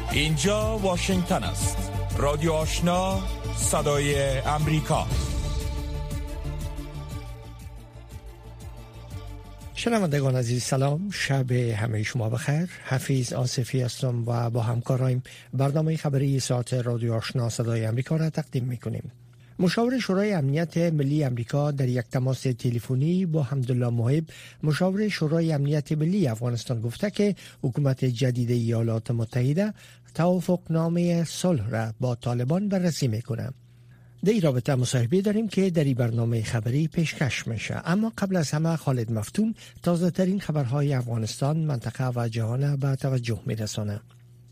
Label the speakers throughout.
Speaker 1: اینجا واشنگتن است. رادیو آشنا، صدای امریکا.
Speaker 2: شنوندگان عزیز سلام، شب همه شما بخیر. حفیظ آصفی هستم و با همکارایم برنامه خبری ساعت رادیو آشنا صدای امریکا را تقدیم میکنیم. مشاور شورای امنیت ملی امریکا در یک تماس تلفنی با حمدالله محب، مشاور شورای امنیت ملی افغانستان، گفته که حکومت جدید ایالات متحده توافقنامه صلح را با طالبان بررسی میکنه. در این رابطه مصاحبه داریم که در این برنامه خبری پیشکش میشه. اما قبل از همه خالد مفتون تازه ترین خبرهای افغانستان، منطقه و جهان به توجه میرسانه.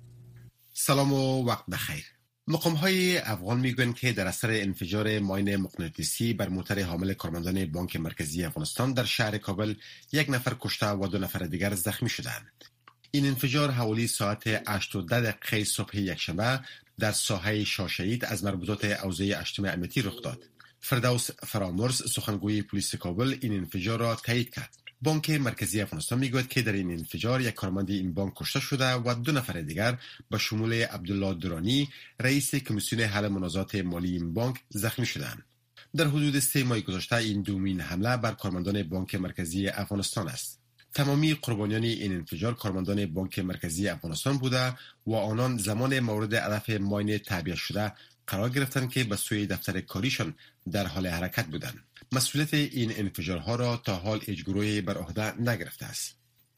Speaker 3: سلام و وقت بخیر. مقام‌های افغان میگویند که در اثر انفجار ماین مغناطیسی بر موتر حامل کارمندان بانک مرکزی افغانستان در شهر کابل 1 نفر کشته و 2 نفر دیگر زخمی شدند. این انفجار حوالی ساعت 8:10 صبح یکشنبه در ساحه شاشهید از مربوطات حوزه 8 امنیتی رخ داد. فردوس فرامرز، سخنگوی پلیس کابل، این انفجار را تایید کرد. بانک مرکزی افغانستان میگوید که در این انفجار 1 کارمند این بانک کشته شده و 2 نفر دیگر به شمول عبدالله درانی، رئیس کمیسیون حل منازعات مالی این بانک، زخمی شدند. در حدود 3 ماه گذشته این دومین حمله بر کارمندان بانک مرکزی افغانستان است. تمامی قربانیان این انفجار کارمندان بانک مرکزی افغانستان بوده و آنان زمان مورد هدف ماین تعبیه شده قرار گرفتند که به سوی دفتر کاریشان در حال حرکت بودند. مسئولیت این انفجارها را تا حال هیچ گروهی بر عهده نگرفته است.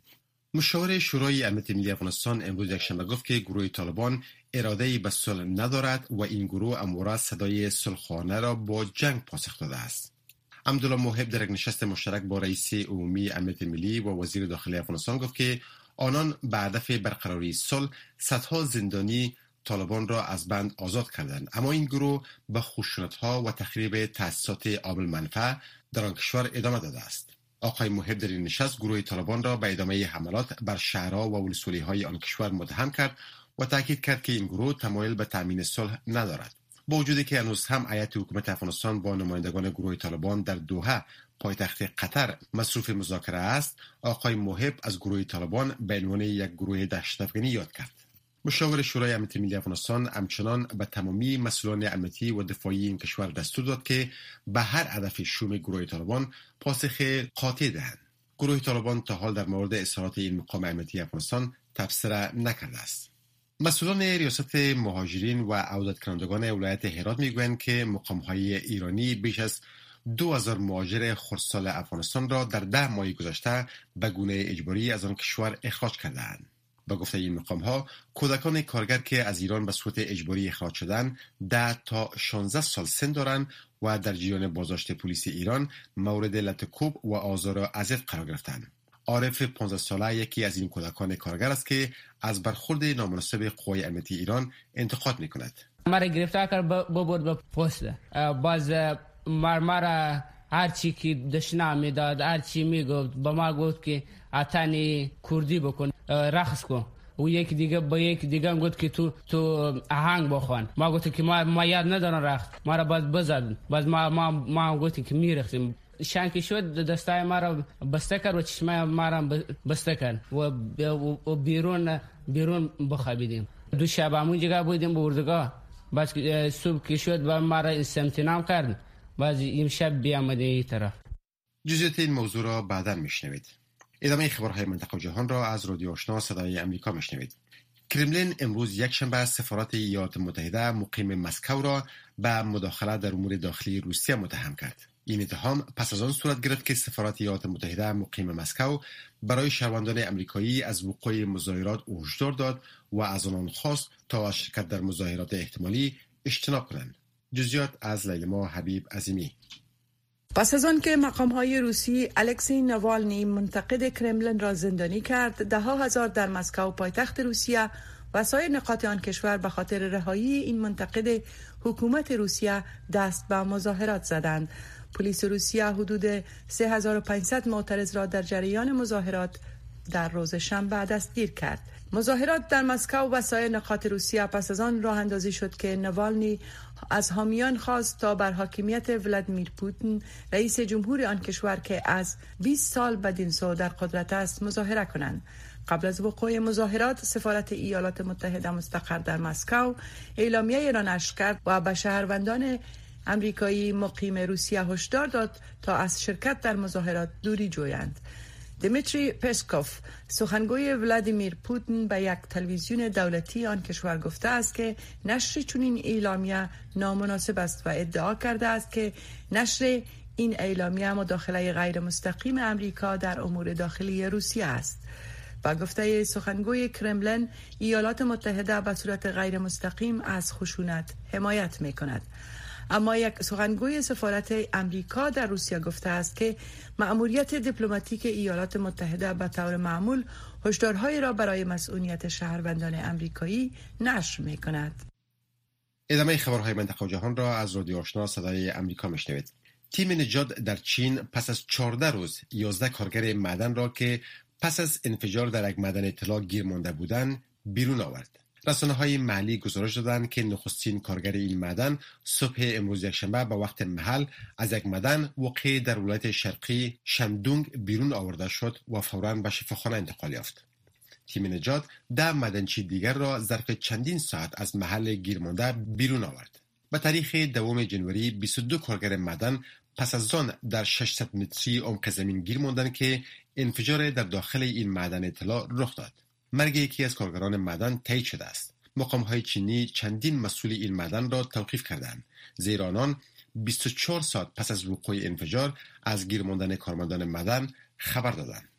Speaker 3: مشاور شورای امنیت ملی افغانستان امروز یکشنبه گفت که گروه طالبان اراده‌ای به صلح ندارد و این گروه امروز صدای صلح‌خواهانه را با جنگ پاسخ داده است. حمدالله محب در یک نشست مشترک با رئیس عمومی امنیت ملی و وزیر داخلی افغانستان گفت که آنان به هدف برقراری صلح صدها زندانی طالبان را از بند آزاد کردند، اما این گروه به خشونت‌ها و تخریب تأسیسات عامل منفعه در آن کشور ادامه داده است. آقای محب در این نشست گروه طالبان را به ادامه حملات بر شهرها و ولسوالی‌های آن کشور متهم کرد و تاکید کرد که این گروه تمایل به تامین صلح ندارد. با وجودی که هنوز هم هیئت حکومت افغانستان با نمایندگان گروه طالبان در دوحه پایتخت قطر مصروف مذاکره است، آقای محب از گروه طالبان به عنوان یک گروه دهشت‌افکنی یاد کرد. مشاور شورای امنیت ملی افغانستان همچنان به تمامی مسئولان امنیتی و دفاعی این کشور دستور داد که به هر هدف شوم گروه طالبان پاسخ قاطع دهند. گروه طالبان تا حال در مورد اظهارات این مقام امنیتی افغانستان تبصره نکرده است. مسئولان ریاست مهاجرین و عودت کنندگان ولایت هرات میگویند که مقام‌های ایرانی بیش از 2000 مهاجر خردسال افغانستان را در 10 ماه گذشته به گونه اجباری از آن کشور اخراج کردند. با گفته این مقام‌ها، کودکان کارگر که از ایران به صورت اجباری اخراج شدند 10 تا 16 سال سن دارند و در جریان بازداشت پلیس ایران مورد لطم‌کوب و آزار و اذیت قرار گرفتند. عارف 15 ساله یکی از این کودکان کارگر است که از برخورد نامناسب قوای امنیتی ایران انتقاد می‌کند.
Speaker 4: مرا گرفتار کرد ببرد به پست. باز مرا هر چی که دشنام میداد، هر چی میگفت، با ما گفت که اتانی کردی بکن، رقص کن. و یک دیگه با یک دیگه هم گفت که تو آهنگ بخوان. ما گفتیم که ما یاد ندارم رقص. ما را باز بزد. باز ما گفتیم که میرقصیم. شانکی شد دستای ما را بسته کرد و چشمای ما را بسته کرد و بیرون بخوابیدیم. 2 شب همون جگه بودیم به اردوگاه. باز صبح که شد و ما را استمتنام کرد. باز این شب بیامده این طرف.
Speaker 3: جزئیات این موضوع را بعداً میشنوید. ادامه خبرهای منطقه و جهان را از رادیو آشنا صدای امریکا میشنوید. کرملین امروز یکشنبه سفارت ایالات متحده مقیم مسکو را به مداخله در امور داخلی روسیه متهم کرد. این اتهام پس از آن صورت گرفت که سفارت ایالات متحده مقیم مسکو برای شهروندان امریکایی از وقوع مظاهرات هشدار داد و از آنان خواست تا از شرکت در مظاهرات احتمالی اجتناب کنند. جزئیات از لیلا حبیب عظیمی.
Speaker 5: پس از آن که مقام‌های روسی الکسی ناوالنی منتقد کرملین را زندانی کرد، 10,000 در مسکو پایتخت روسیه و سایر نقاط آن کشور به خاطر رهایی این منتقد حکومت روسیه دست به مظاهرات زدند. پلیس روسیه حدود 3500 معترض را در جریان مظاهرات در روز شنبه دستگیر کرد. مظاهرات در مسکو و سایر نقاط روسیه پس از آن راه اندازی شد که ناوالنی از حامیان خواست تا بر حاکمیت ولادیمیر پوتین رئیس جمهور آن کشور که از 20 سال بدین سو در قدرت است مظاهره کنند. قبل از وقوع مظاهرات سفارت ایالات متحده مستقر در مسکو اعلامیه را نشر کرد و به شهروندان امریکایی مقیم روسیه هشدار داد تا از شرکت در مظاهرات دوری جویند. دیمیتری پسکوف سخنگوی ولادیمیر پوتین به یک تلویزیون دولتی آن کشور گفته است که نشر چنین اعلامیه نامناسب است و ادعا کرده است که نشر این اعلامیه مداخله غیر مستقیم امریکا در امور داخلی روسیه است. با گفته سخنگوی کرملین، ایالات متحده به صورت غیر مستقیم از خشونت حمایت می‌کند. اما یک سخنگوی سفارت امریکا در روسیه گفته است که مأموریت دیپلماتیک ایالات متحده به طور معمول هشدارهای را برای مسئولیت شهروندان امریکایی نشر می‌کند.
Speaker 3: ادامه خبرهای منطقه و جهان را از رادیو آشنا صدای امریکا میشنوید. تیم نجات در چین پس از 14 روز 11 کارگر معدن را که پس از انفجار در یک معدن طلا گیر مانده بودند بیرون آورد. رسانه‌های محلی گزارش دادند که نخستین کارگر این معدن صبح امروز یکشنبه به وقت محل از یک معدن واقع در ولایت شرقی شندونگ بیرون آورده شد و فوراً به شفاخانه انتقال یافت. تیم نجات 10 معدنچی دیگر را ظرف چندین ساعت از محل گیر مانده بیرون آورد. به تاریخ 2 جنوری 22 کارگر معدن پس از آن در 600 متری عمق زمین گیر ماندند که انفجار در داخل این معدن طلا رخ داد. مرگ یکی از کارگران معدن تایید شده است. مقام‌های چینی چندین مسئول این معدن را توقیف کردند، زیرا آنان 24 ساعت پس از وقوع انفجار از گیر ماندن کارمندان معدن خبر دادند.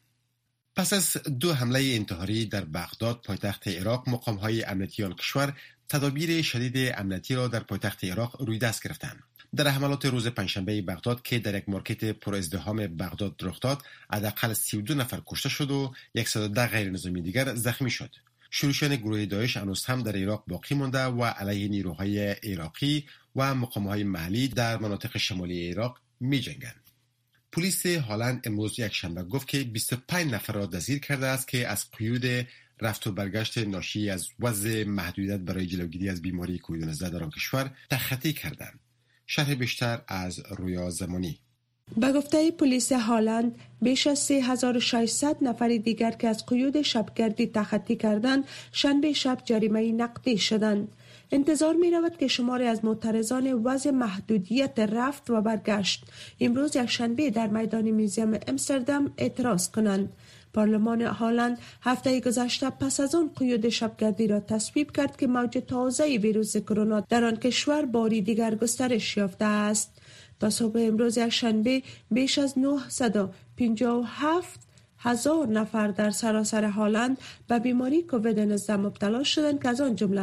Speaker 3: پس از 2 حمله انتحاری در بغداد پایتخت عراق، مقام‌های امنیتی آن کشور تدابیر شدید امنیتی را در پایتخت عراق روی دست گرفتند. در حملات روز پنجشنبه بغداد که در یک مارکت پر ازدحام بغداد رخ داد، حداقل 32 نفر کشته شد و 110 غیر نظامی دیگر زخمی شد. شورشیان گروه داعش هنوز هم در عراق باقی مانده و علیه نیروهای عراقی و مقام‌های محلی در مناطق شمالی عراق می‌جنگند. پلیس هلند امروز یکشنبه گفت که 25 نفر را دستگیر کرده است که از قیود رفت و برگشت ناشی از وضع محدودیت برای جلوگیری از بیماری کووید 19 در آن کشور تخطی کردند. شرح بیشتر از رویا زمانی.
Speaker 6: به گفته پلیس هلند، بیش از 3600 نفر دیگر که از قیود شبگردی تخطی کردند، شنبه شب جریمه نقدی شدند. انتظار می رود که شماری از معترضان وضع محدودیت رفت و برگشت امروز یکشنبه در میدان موزیم امستردام اعتراض کنند. پارلمان هلند هفته گذشته پس از آن قیود شبگردی را تصویب کرد که موج تازه ویروس کرونا در آن کشور باری دیگر گسترش یافته است. تا صبح امروز یکشنبه بیش از 957,000 نفر در سراسر هلند به بیماری کووید 19 مبتلا شدند که از آن جمله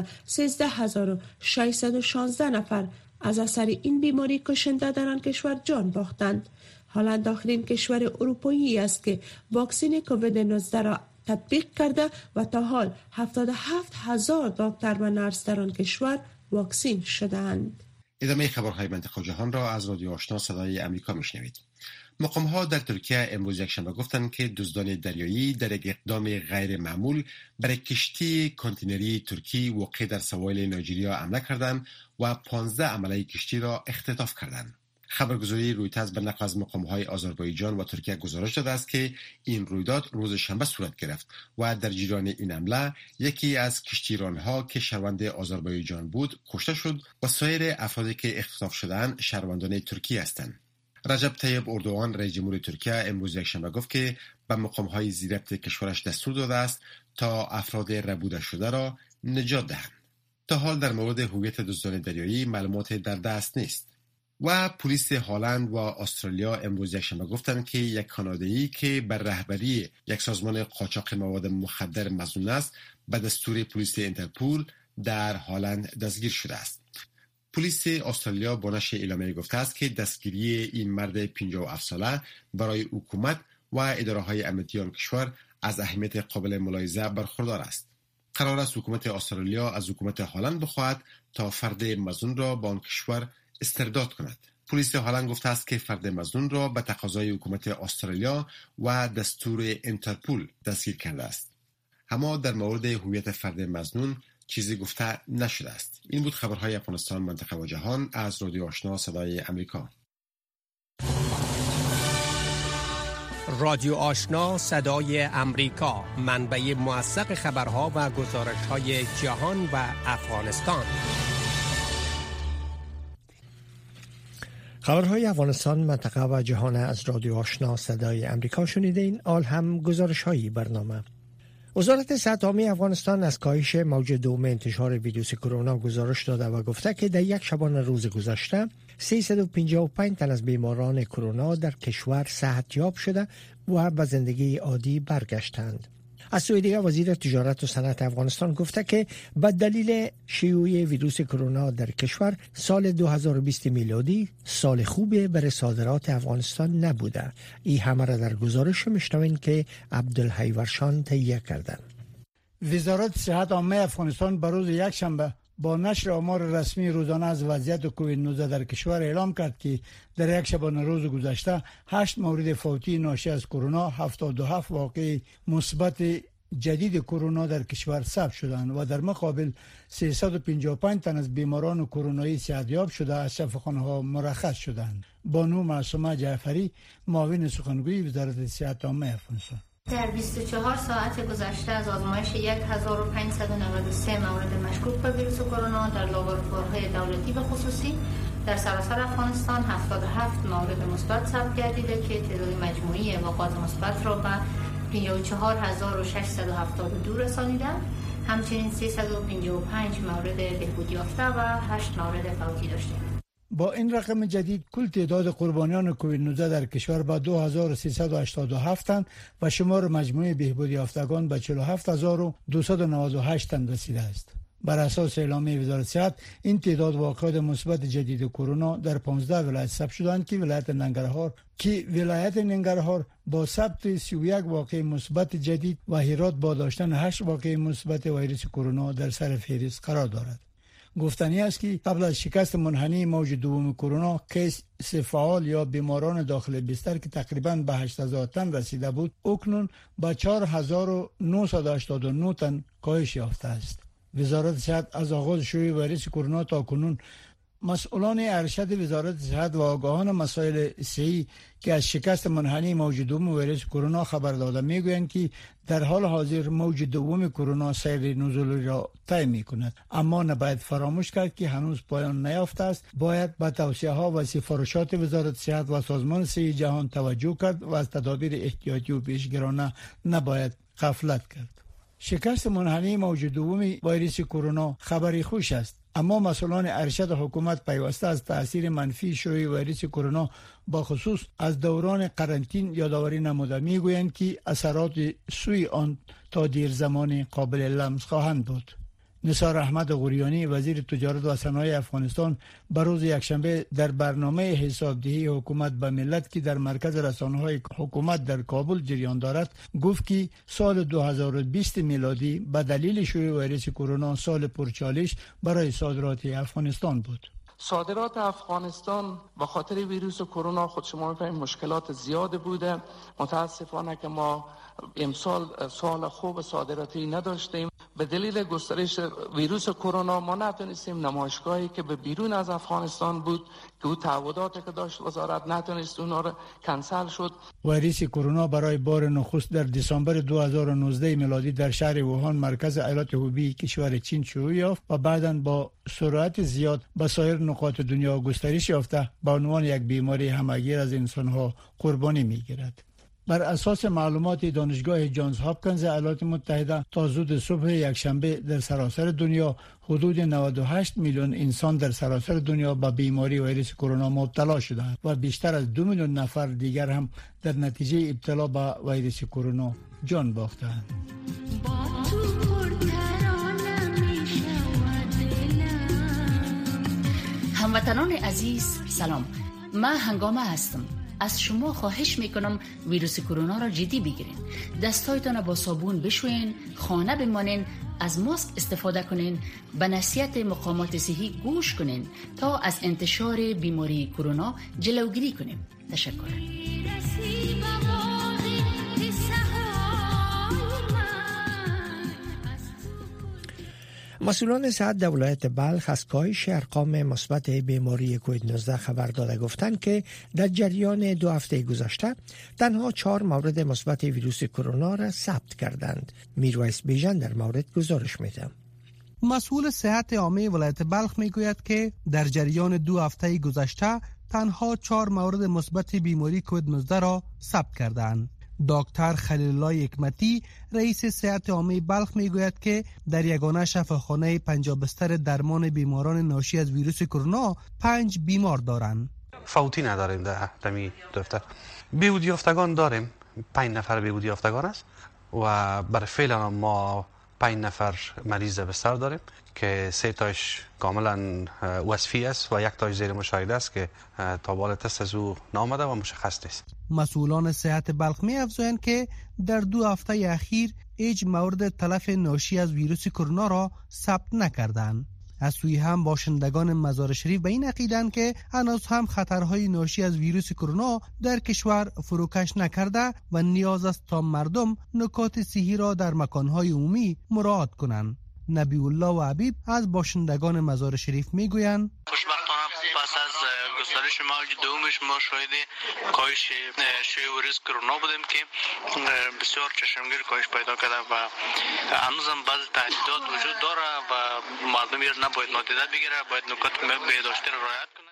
Speaker 6: 13,616 نفر از اثر این بیماری کشنده در آن کشور جان باختند. هلند آخرین کشور اروپایی است که واکسن کووید 19 را تطبیق کرده و تا حال 77,000 دکتر و نرس در آن کشور واکسین شدند.
Speaker 3: ادامه خبرهای منطقه و جهان را از رادیو آشنا صدای امریکا میشنوید. مقام‌ها در ترکیه امروز یکشنبه گفتند که دزدان دریایی در یک اقدام غیر معمول بر کشتی کانتینری ترکی واقع در سواحل نایجریا حمله کردند و 15 عمله کشتی را اختطاف کردند. خبرگزاری رویترز به نقل از مقام‌های آذربایجان و ترکیه گزارش داده است که این رویداد روز شنبه صورت گرفت و در جریان این حمله یکی از کشتیران‌ها که شهروند آذربایجان بود کشته شد و سایر افرادی که اختطاف شدند شهروندان ترکیه هستند. رجب طیب اردوغان رئیس جمهور ترکیه امروز یکشنبه گفت که به مقام‌های ضبط کشورش دستور داده است تا افراد ربوده شده را نجات دهند. تا حال در مورد هویت دزدان دریایی معلومات در دست نیست. و پلیس هلند و استرالیا امروز یکشنبه گفتند که یک کانادایی که بر رهبری یک سازمان قاچاق مواد مخدر مظنون است به دستور پلیس اینترپول در هلند دستگیر شده است. پلیس استرالیا با نشر اعلامیه گفته است که دستگیری این مرد 57 ساله برای حکومت و اداره‌های امنیتی آن کشور از اهمیت قابل ملاحظه برخوردار است. قرار است حکومت استرالیا از حکومت هلند بخواهد تا فرد مظنون را با آن کشور استرداد کند. پلیس هلند گفته است که فرد مظنون را به تقاضای حکومت استرالیا و دستور اینترپول دستگیر کرده است. اما در مورد هویت فرد مظنون چیزی گفته نشده است. این بود خبرهای افغانستان، منطقه و جهان از رادیو آشنا صدای امریکا.
Speaker 2: رادیو آشنا صدای امریکا، منبع موثق خبرها و گزارش‌های جهان و افغانستان. خبرهای افغانستان، منطقه و جهان از رادیو آشنا صدای امریکا شنیدین. آل هم گزارش‌های برنامه. وزارت صحت عامه افغانستان از کاهش موج دوم انتشار ویروس کرونا گزارش داده و گفته که در یک شبانه روز گذشته 355 تن از بیماران کرونا در کشور صحتیاب شده و به زندگی عادی برگشتند. از سوی دیگر وزیر تجارت و صنعت افغانستان گفته که به دلیل شیوع ویروس کرونا در کشور سال 2020 میلادی سال خوبی برای صادرات افغانستان نبوده. این همه را در گزارش میشنوین که عبدالحی ورشان تهیه کردند.
Speaker 7: وزارت صحت عامه افغانستان به روز یکشنبه با نشر آمار رسمی روزانه از وضعیت کووید 19 در کشور اعلام کرد که در یک شبانه روز گذشته 8 مورد فوتی ناشی از کرونا، 77 واقعه مثبت جدید کرونا در کشور ثبت شدند و در مقابل 355 تن از بیماران کرونایی صحتیاب شده از شفاخانه‌ها مرخص شدند. بانو معصومه جعفری، معاون سخنگوی وزارت صحت عامه افغانستان:
Speaker 8: در 24 ساعت گذشته از آزمایش 1593 مورد مشکوک به ویروس کرونا در لابراتوارهای دولتی و خصوصی در سراسر افغانستان 77 مورد مثبت ثبت گردیده که تعداد مجموعی واقعات مثبت را به 54672 رسانیده. همچنین 355 مورد بهبود یافته و 8 مورد فوتی داشتیم.
Speaker 7: با این رقم جدید کل تعداد قربانیان کووید 19 در کشور به 2387 تن و شمار مجموعی بهبود یافتگان به 47298 تن رسیده است. بر اساس اعلامیه وزارت صحت، این تعداد واقعات مثبت جدید کرونا در 15 ولایت ثبت شدند که ولایت ننگرهار با ثبت 31 واقعه مثبت جدید و هرات با داشتن 8 واقعه مثبت ویروس کرونا در سر فهرست قرار دارد. گفتنی است که قبل از شکست منحنی موج دوم کرونا، کیس فعال یا بیماران داخل بستر که تقریباً به 8000 تن رسیده بود، اکنون به 4989 تن کاهش یافته است. وزارت صحت از آغاز شیوع ویروس کرونا تا کنون مسئولان ارشد وزارت صحت و آگاهان مسائل صحی که از شکست منحنی موج دوم ویروس کرونا خبر داده میگویند که در حال حاضر موج دوم کرونا سیر نزولی را طی میکند، اما نباید فراموش کرد که هنوز پایان نیافته است. باید به توصیه ها و سفارشات وزارت صحت و سازمان صحت جهان توجه کرد و از تدابیر احتیاطی و پیشگیرانه نباید غفلت کرد. شکست منحنی موج دوم ویروس کرونا خبری خوش است، اما مسئولان ارشد حکومت پیوسته از تاثیر منفی شیوع ویروس کرونا با خصوص از دوران قرنطینه یادآوری نموده میگویند که اثرات سوی آن تا دیر زمان قابل لمس خواهند بود. نثار احمد غوریانی، وزیر تجارت و صنایع افغانستان، به روز یکشنبه در برنامه حسابدهی حکومت به ملت که در مرکز رسانه‌های حکومت در کابل جریان دارد گفت که سال 2020 میلادی به دلیل شیوع ویروس کرونا سال پرچالش برای صادرات افغانستان بود.
Speaker 9: صادرات افغانستان به خاطر ویروس کرونا خود شما می‌فهمید مشکلات زیاد بوده. متاسفانه که ما امسال سال خوب صادراتی نداشتیم. به دلیل گسترش ویروس کرونا ما نتونستیم نمایشگاهی که به بیرون از افغانستان بود که او تعهداتی که داشت وزارت نتونست اونا رو کنسل شد.
Speaker 7: ویروس کرونا برای بار نخست در دسامبر 2019 میلادی در شهر ووهان مرکز ایالت هوبی کشور چین شروع یافت و بعداً با سرعت زیاد به سایر نقاط دنیا گسترش یافته به عنوان یک بیماری همه‌گیر از انسان‌ها قربانی می‌گیرد. بر اساس معلومات دانشگاه جانز هاپکینز ایالات متحده تا زود صبح یکشنبه در سراسر دنیا حدود 98 میلیون انسان در سراسر دنیا به بیماری ویروس کرونا مبتلا شدند و بیشتر از 2 میلیون نفر دیگر هم در نتیجه ابتلا به ویروس کرونا جان باختند.
Speaker 10: هموطنان عزیز سلام، من هنگامه هستم. از شما خواهش میکنم ویروس کرونا را جدی بگیرین. دستایتان با صابون بشوین، خانه بمانین، از ماسک استفاده کنین، به نصیحت مقامات صحی گوش کنین تا از انتشار بیماری کرونا جلوگیری کنیم. تشکر.
Speaker 2: مسئولان صحت در ولایت بلخ از کاهش ارقام مثبت بیماری کووید 19 خبر داده، گفتند که در جریان 2 هفته گذشته تنها 4 مورد مثبت ویروس کرونا را ثبت کردند. میرویس بیژن در مورد گزارش میده.
Speaker 11: مسئول صحت عامه ولایت بلخ میگوید که در جریان 2 هفته گذشته تنها 4 مورد مثبت بیماری کووید 19 را ثبت کردند. دکتر خلیل الله حکمتی رئیس صحت عامه بلخ میگوید که در یگانه شفاخانه 50 بستر درمان بیماران ناشی از ویروس کرونا 5 بیمار دارند.
Speaker 12: فوتی نداریم در دمی دفتر. بیهودی یافتگان داریم، 5 نفر بیهودی یافتگان است و برای فعلا ما 5 نفر مریض بستر داریم که 3 تاش کاملا وصفی است و 1 تاش زیر مشاهده است که تا بال تست از او نامده و مشخص نیست.
Speaker 11: مسئولان صحت بلخ می افزایند که در 2 هفته اخیر هیچ مورد تلف ناشی از ویروس کرونا را ثبت نکردند. از سوی هم باشندگان مزار شریف به این عقیدند که هنوز هم خطرهای ناشی از ویروس کرونا در کشور فروکش نکرده و نیاز است تا مردم نکات صحی را در مکانهای عمومی مراعات کنند. نبی الله و حبیب از باشندگان مزار شریف میگویند
Speaker 13: خوشبختانه پس از گسترش موج دومش ما شاهد کاهش شیوع ویروس کرونا بودیم که بسیار چشمگیر کاهش پیدا کرده و هنوزم بعض تهدیدات وجود داره و مردم نباید نادیده بگیره، باید نکات بهداشتی را رعایت کنه.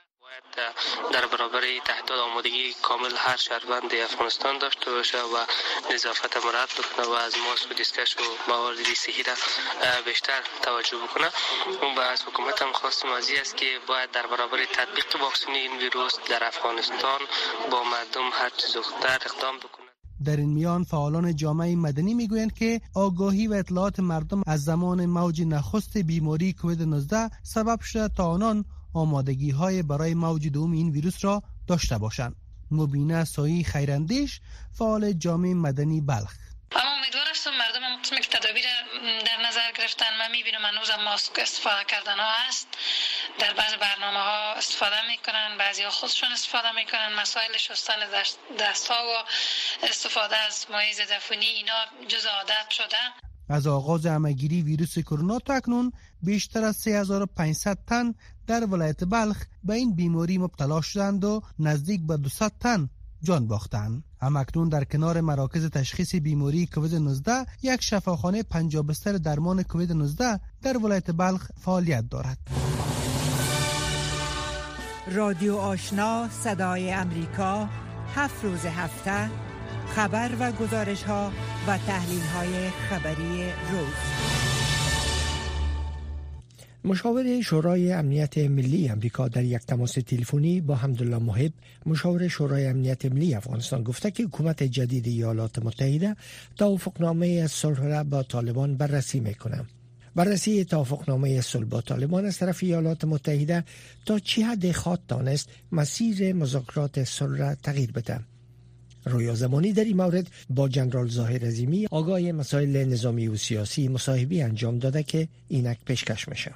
Speaker 13: در برابر تهدید آمادگی کامل هر شهروند افغانستان داشته باشه و نظافت مراعات بکنه و از ماسک و دستکش و موارد صحی را بیشتر توجه بکنه. و از حکومت هم خواستیم از این است که باید در برابر تطبیق واکسن این ویروس در افغانستان با مردم هر چه زودتر اقدام بکنه.
Speaker 11: در این میان فعالان جامعه مدنی میگویند که آگاهی و اطلاعات مردم از زمان موج نخست بیماری کووید 19 سبب شده تا آنان آمادگی های برای موج دوم این ویروس را داشته باشند. مبینه سایی خیراندیش فعال جامعه مدنی بلخ:
Speaker 14: اما امیدوار هستم مردم هم قسم که تدابیر در نظر گرفتن. من میبینم هنوز هم ماسک استفاده کردن ها هست، در بعض برنامه ها استفاده میکنن، بعضی ها خودشون استفاده میکنن. مسائل شستن دست ها و استفاده از مایع ضدعفونی اینا جز عادت شده.
Speaker 11: از آغاز همه‌گیری ویروس کرونا تا اکنون بیشتر از 3500 تن در ولایت بلخ به این بیماری مبتلا شدند و نزدیک به 200 تن جان باختند. همکنون در کنار مراکز تشخیص بیماری کووید 19 یک شفاخانه 50 بستر درمان کووید 19 در ولایت بلخ فعالیت دارد.
Speaker 5: رادیو آشنا صدای امریکا 7 روز هفته خبر و گزارش ها و تحلیل های خبری روز.
Speaker 2: مشاور شورای امنیت ملی امریکا در یک تماس تلفنی با حمدالله محب، مشاور شورای امنیت ملی افغانستان، گفته که حکومت جدید ایالات متحده توافقنامه صلح را با طالبان بررسی میکنه. بررسی توافقنامه صلح با طالبان از طرف ایالات متحده تا چه حد خواهد دانست مسیر مذاکرات صلح را تغییر بده. رویا زمانی در این مورد با جنرال ظاهر عظیمی آگاه مسائل نظامی و سیاسی مصاحبه انجام داده که اینک پیشکش میشه.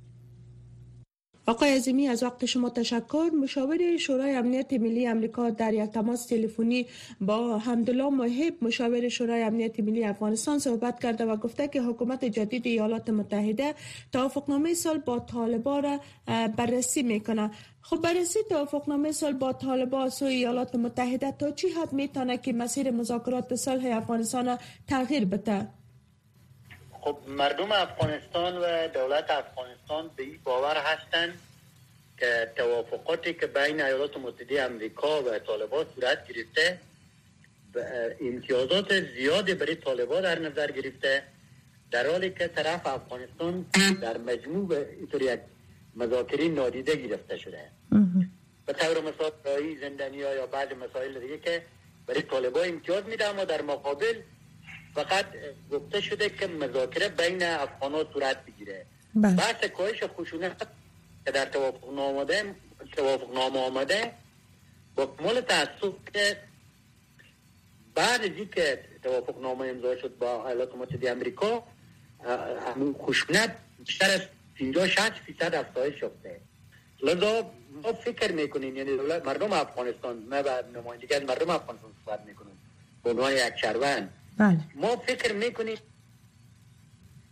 Speaker 6: آقای عظیمی، از وقت شما تشکر. مشاور شورای امنیت ملی امریکا در یک تماس تلفنی با حمدالله محب، مشاور شورای امنیت ملی افغانستان، صحبت کرده و گفته که حکومت جدید ایالات متحده توافقنامه صلح با طالبان را بررسی میکنه. خب بررسی توافقنامه صلح با طالبان سوی ایالات متحده تا چه حد میتونه که مسیر مذاکرات صلح افغانستان تغییر بده؟
Speaker 15: خب مردم افغانستان و دولت افغانستان به این باور هستند که توافقاتی که بین ایالات متحده آمریکا و طالبان صورت گرفته امتیازات زیادی برای طالبان در نظر گرفته، در حالی که طرف افغانستان در مجموع به اینطور یک مذاکره نادیده گرفته شده. به طور مثال رهایی زندانی‌ها یا بعض مسائل دیگه که برای طالبان امتیاز میده، اما در مقابل فقط گفته شده که مذاکره بین افغان‌ها صورت بگیره. بحث کاهش خشونت که در توافقنامه آمده با کمال تأسف که بعد از اینکه توافقنامه امضا شد با ایالات متحده آمریکا، خشونت بیشتر از 50-60% افزایش یافته. لذا ما فکر میکنیم، یعنی مردم افغانستان، نه بعد نمایندگی از مردم افغانستان صحبت میکنیم به عنوان یک شهروند، ما فکر میکنیم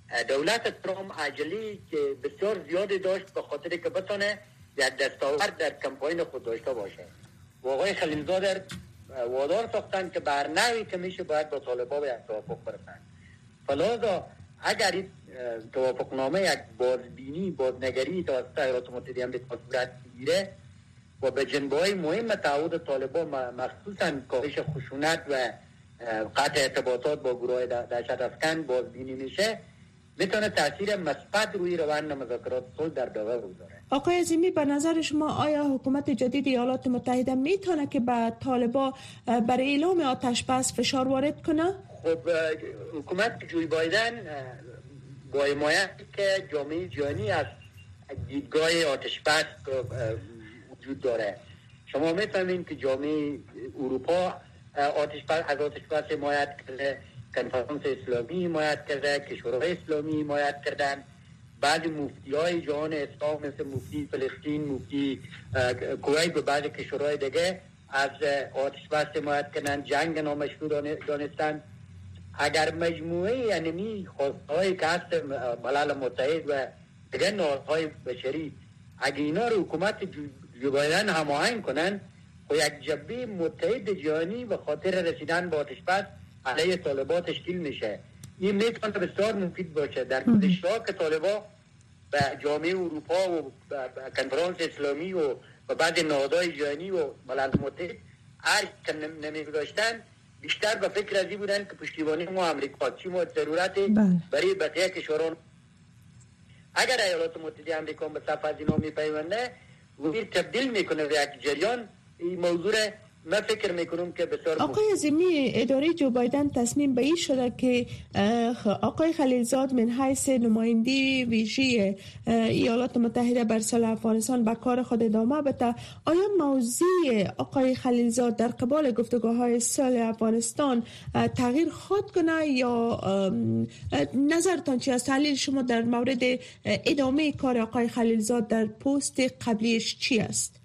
Speaker 15: دولت ترامپ عجلی که بسیار زیادی داشت به خاطر که بتونه یک دستاورد در کمپاین خود داشته باشه. و آقای خلیلزاد وادار ساختن که بر نوعی که میشه باید با طالبان به یک توافق برسن. فلذا اگر این توافقنامه یک بازنگری توسط ایالات متحده آمریکا صورت بگیره و به جنبه‌های مهم تعهد طالبان مخصوصا کاهش خشونت و قطع ارتباطات با گروه دهشت‌افکن بازبینی میشه، میتونه تاثیر مثبت روی روند مذاکرات صلح در داور بگذاره.
Speaker 6: آقای عظیمی، به نظر شما آیا حکومت جدید ایالات متحده میتونه که به طالبان برای اعلام آتش بس فشار وارد کنه؟
Speaker 15: خب حکومت جوی بایدن با حمایت که جامعه جهانی از دیدگاه آتش بس وجود داره. شما میفهمین که جامعه اروپا از آتش بس حمایت کرده، کنفرانس اسلامی حمایت کرده، کشورهای اسلامی حمایت کردن، بعضی مفتی‌های جهان اسلام مثل مفتی فلسطین، مفتی کویت و بعضی کشورهای دیگه از آتش بس حمایت کردن، جنگ نامشروع دانستن. اگر مجموعه یعنی خواستهای که هست ملل متحد و دیگه نهادهای بشری اگر اینا رو حکومت جو بایدن هماهنگ کنن و یک جبهه متحد جهانی به خاطر رسیدن به آتش بس علیه طالبان تشکیل میشه. این میتونه بسیار مفید باشه. در گذشته که طالبان به جامعه اروپا و کنفرانس اسلامی و بعضی نهادهای جهانی و ملل متحد ارج که نمیگذاشتن، بیشتر به فکر ازی بودن که پشتیبانی ما امریکا چی ما ضرورت برای بقیه کشوران. اگر ایالات متحده آمریکا به صف از اینا میپیونده و تبدیل میکنه به یک جریان، این موضوع من فکر میکنم که بسیار
Speaker 6: آقای عظیمی، اداره جو بایدن تصمیم به این شده که آقای خلیلزاد من حیث نماینده ویژه ایالات متحده بر صلح افغانستان به کار خود ادامه بده. آیا موضوع آقای خلیلزاد در قبال گفتگوهای صلح افغانستان تغییر خواهد کنه یا نظرتان چی است؟ تحلیل شما در مورد ادامه کار آقای خلیلزاد در پست قبلیش چی است؟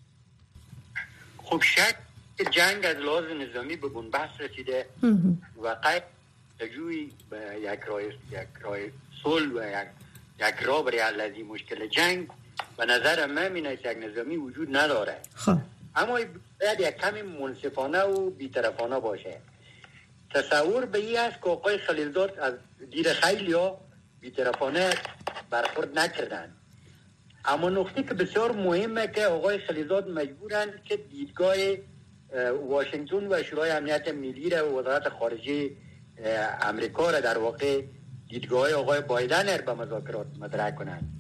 Speaker 15: خب جنگ از لحاظ نظامی به بنبست رسیده و قید تجوی به یک راه صلح و یک راه برای حل از این مشکل جنگ به نظر من می‌آید یک نظامی وجود نداره. اما باید یک کمی منصفانه و بی‌طرفانه باشه. تصور به این است که آقای خلیلزاد از دید خیلی ها بی‌طرفانه برخورد نکردن. اما نکته که بسیار مهمه که آقای خلیلزاد مجبورن که دیدگاه واشنگتن و شورای امنیت ملی را و وزارت خارجه امریکا را در واقع دیدگاه آقای بایدن را به مذاکرات مطرح کنند.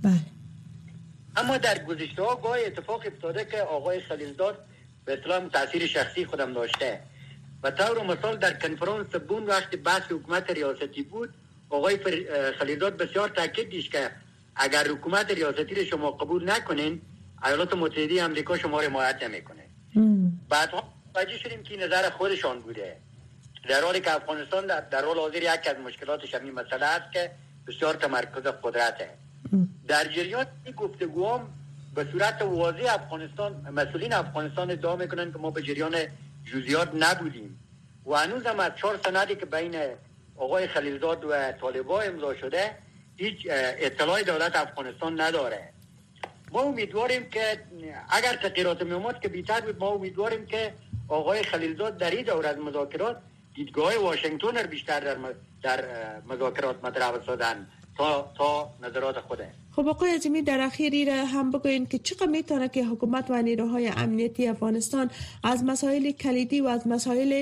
Speaker 15: اما در گذشته ها گاهی اتفاق افتاده که آقای خلیلزاد به اصطلاح تاثیر شخصی خودم داشته و طور مثال در کنفرانس بون وقتی بحث حکومت ریاستی بود، آقای خلیلزاد بسیار تاکید داشت که اگر حکومت ریاستی را شما قبول نکنین، ایالات متحده آمریکا شما را حمایت نمیکنه. بعدها متوجه شدیم که نظر خودشان بوده، در حالی که افغانستان در حال حاضر یک از مشکلاتش همین مسئله است که بسیار تمرکز قدرته. در جریان این گفتگوام به صورت واضح مسئولین افغانستان ادعا میکنن که ما به جریان جزئیات نبودیم و هنوز هم از 4 سندی که بین آقای خلیلزاد و طالبان امضا شده هیچ اطلاعی دولت افغانستان نداره. ما امیدواریم که اگر تغییرات میومد که بیشتر بود، ما امیدواریم که آقای خلیلزاد در این دوره از مذاکرات دیدگاه واشنگتن را بیشتر در مذاکرات مطرح بسازن تا نظرات خوده.
Speaker 6: خب آقای عظیمی، در اخیری را هم بگوین که چقدر میتونه که حکومت و نیروهای امنیتی افغانستان از مسائل کلیدی و از مسائل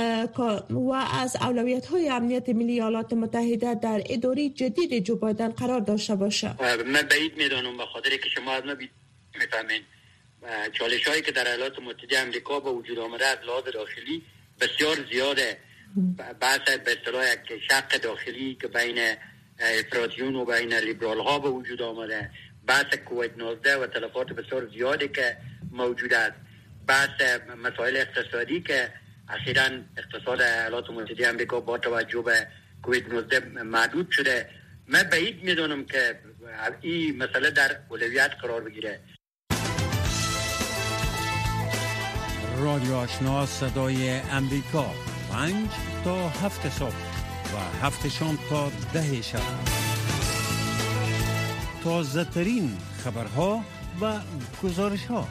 Speaker 6: و از اولویت‌های امنیت ملی ایالات متحده در اداره جدید جو بایدن قرار داشته باشه؟
Speaker 15: من بعید میدانم، به خاطر که شما از ما میفهمین چالش‌هایی که در ایالات متحده آمریکا به وجود آمده از لحاظ داخلی بسیار زیاده. بحث به اصطلاح یک شق داخلی که بین افراطیون و بین لیبرال ها به وجود آمده، بحث کووید 19 و تلفات بسیار زیادی که موجود است، بحث مسائل اقتصادی که اخیراً اقتصاد ایالات متحده آمریکا با توجه به کووید 19 محدود شده. من بعید میدونم که این مسئله در اولویت قرار بگیره.
Speaker 16: رادیو آشنا صدای امریکا 5 تا 7 صبح و 7 شام تا 10 شب. تازه ترین خبرها و گزارش ها.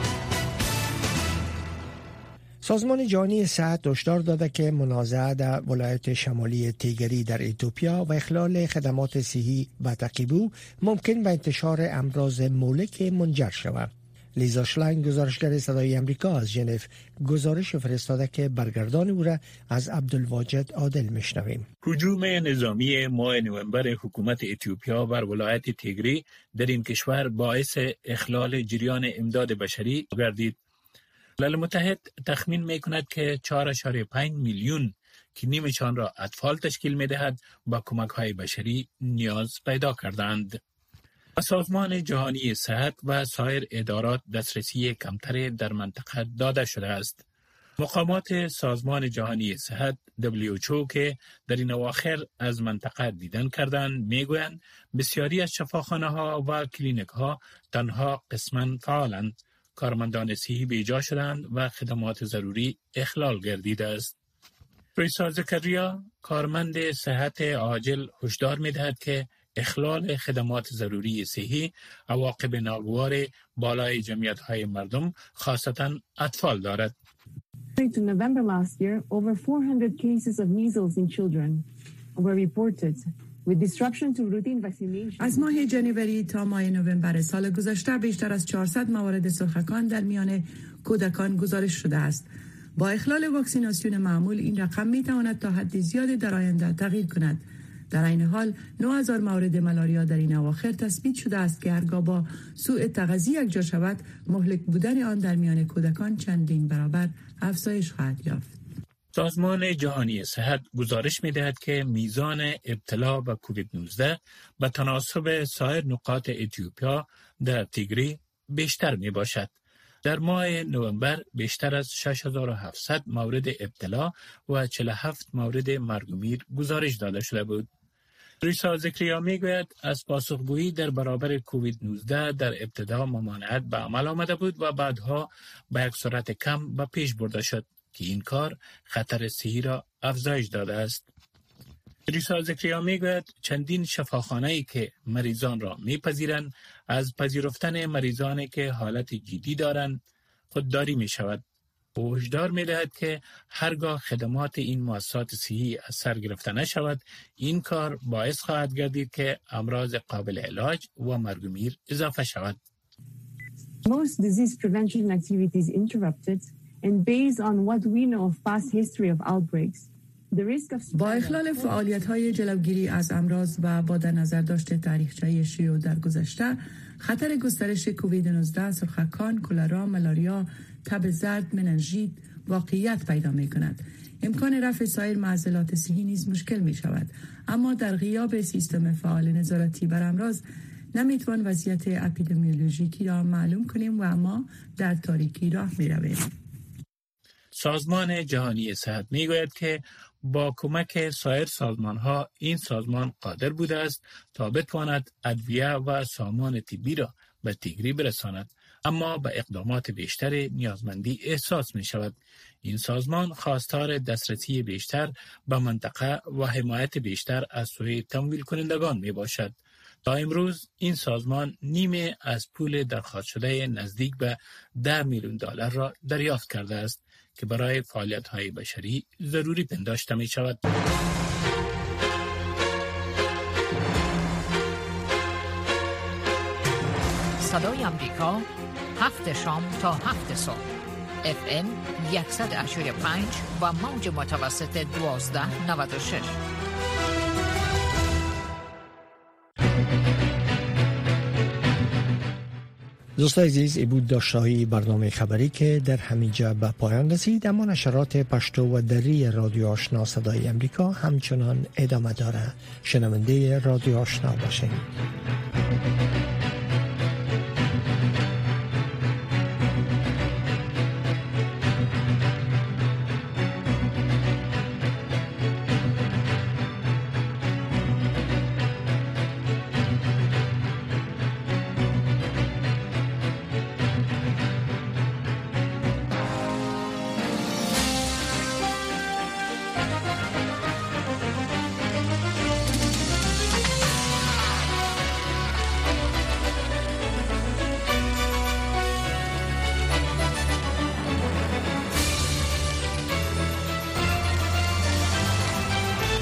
Speaker 2: سازمان جهانی صحت هشدار داده که منازعه در ولایت شمالی تیگری در اتیوپیا و اخلال خدمات صحی و تعقیب ممکن به انتشار امراض مهلک منجر شود. لیزا شلاین گزارشگر صدای امریکا از ژنو گزارش فرستاده که برگردان او را از عبدالواجد عادل میشنویم.
Speaker 17: هجوم نظامی ماه نوامبر حکومت اتیوپیا بر ولایت تیگری در این کشور باعث اخلال جریان امداد بشری گردید. ملل متحد تخمین میکند که 4.5 میلیون که نیمشان را اطفال تشکیل میدهد با کمک‌های بشری نیاز پیدا کردند. و سازمان جهانی صحت و سایر ادارات دسترسی کمتری در منطقه داده شده است. مقامات سازمان جهانی صحت WHO که در این اواخر از منطقه دیدن کردند میگویند بسیاری از شفاخانه‌ها و کلینیک‌ها تنها قسماً فعالند. کارمندان صحی بیجا شدند و خدمات ضروری اخلال گردیده است. ریسا زکریا کارمند صحت عاجل هشدار می‌دهد که اخلال خدمات ضروری صحی عواقب ناگوار بالای جمعیت‌های مردم خاصتاً اطفال دارد.
Speaker 18: To November last year, over 400 cases of measles in children were reported.
Speaker 5: از ماه جنوری تا ماه نوامبر سال گذشته بیشتر از 400 موارد سرخکان در میان کودکان گزارش شده است. با اخلال واکسیناسیون معمول این رقم می تواند تا حد زیادی در آینده تغییر کند. در این حال 9000 مورد ملاریا در این اواخر تثبیت شده است که هرگاه با سوء تغذیه یکجا شود مهلک بودن آن در میان کودکان چندین برابر افزایش خواهد یافت.
Speaker 17: سازمان جهانی صحت گزارش می‌دهد که میزان ابتلا به کووید 19 به تناسب سایر نقاط اتیوپیا در تیگری بیشتر میباشد. در ماه نوامبر بیشتر از 6700 مورد ابتلا و 47 مورد مرگ و میر گزارش داده شده بود. ریسا زکریا میگوید از پاسخگویی در برابر کووید 19 در ابتدا ممانعت به عمل آمده بود و بعدها به یک سرعت کم به پیش برده شد که این کار خطر صحی را افزایش داده است. ریسا زکریا میگوید چندین شفاخانه‌ای که مریضان را میپذیرند از پذیرفتن مریضانی که حالت جدی دارند خودداری می شود. او هشدار می‌دهد که هرگاه خدمات این مؤسسات صحی از سر گرفته نشود این کار باعث خواهد گردید که امراض قابل علاج و مرگ و میر اضافه شود.
Speaker 18: Most disease prevention activities interrupted and based on what we know of past history of outbreaks.
Speaker 5: با اخلال فعالیت‌های جلوگیری از امراض و با در نظر داشته تاریخچه شیوع در گذشته، خطر گسترش کووید 19، سرخکان، کلرا، ملاریا، تب زرد، مننژیت واقعیت پیدا می‌کند. امکان رفع سایر معضلات صحی نیز مشکل می‌شود، اما در غیاب سیستم فعال نظارتی بر امراض نمی‌توان وضعیت اپیدمیولوژیکی را معلوم کنیم و اما در تاریکی راه می‌رویم.
Speaker 17: سازمان جهانی صحت می‌گوید که با کمک سایر سازمان‌ها این سازمان قادر بوده است تا بتواند ادویه و سامان طبی را به تیگری برساند، اما به اقدامات بیشتر نیازمندی احساس می‌شود. این سازمان خواستار دسترسی بیشتر به منطقه و حمایت بیشتر از سوی تمویل کنندگان میباشد. تا امروز این سازمان نیمه از پول درخواست شده نزدیک به $10 میلیون را دریافت کرده است که برای فعالیت‌های بشری ضروری پنداشته می‌شود.
Speaker 19: صدای آمریکا 7 شام تا 7 صبح FM 100.5 و موج متوسط 1296.
Speaker 2: دوستان عزیز، ای بود داشته‌های برنامه خبری که در همینجا به پایان رسید، اما نشرات پشتو و دری رادیو آشنا صدای امریکا همچنان ادامه داره. شنونده رادیو آشنا باشین.